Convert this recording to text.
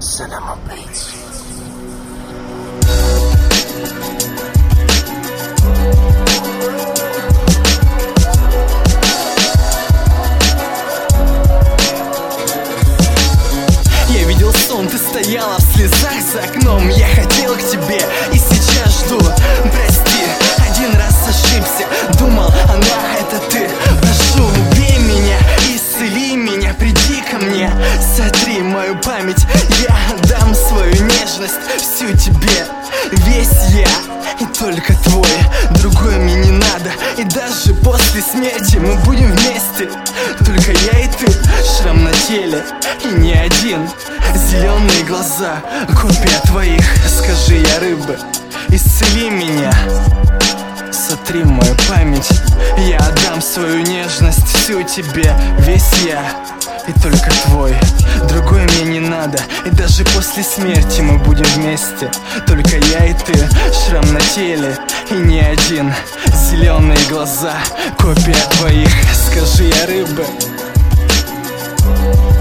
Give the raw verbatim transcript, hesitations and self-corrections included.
Cinema Beats. Я видел сон, ты стояла в слезах за окном. Я хотел к тебе и сейчас жду. Прости, один раз ошибся, думал, она это ты. Прошу, убей меня, исцели меня, приди ко мне, сотри мою память. Я отдам свою нежность всю тебе, весь я и только твой. Другой мне не надо, и даже после смерти мы будем вместе. Только я и ты, шрам на теле и не один. Зеленые глаза, копия твоих. Скажи, я рыба, исцели меня, сотри мою память. Я отдам свою нежность всю тебе, весь я и только твой. Другой мне не надо, и даже после смерти мы будем вместе. Только я и ты, шрам на теле и не один. Зеленые глаза, копия твоих. Скажи, я рыба.